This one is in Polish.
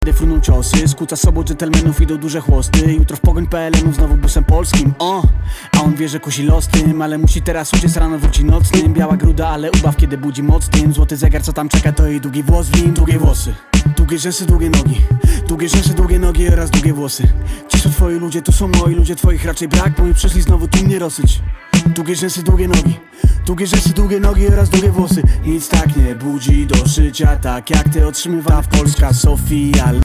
Fruną ciosy, skłóca sobą dżentelmenów, idą duże chłosty. Jutro w pogoń PLN-ów znowu busem polskim. A on wie, że kusi los tym, ale musi teraz uciec, rano wróci nocnym. Biała gruda, ale ubaw, kiedy budzi moc tym. Złoty zegar, co tam czeka, to jej długi włos w nim. Długie włosy, długie rzęsy, długie nogi. Długie rzęsy, długie nogi oraz długie włosy. Ci są twoi ludzie, to są moi ludzie, twoich raczej brak, bo mi przyszli znowu tu nie rosyć. Długie rzęsy, długie nogi. Długie rzęsy, długie nogi oraz długie włosy. Nic tak nie budzi do życia, tak jak ty otrzymywała w Polska Sofia.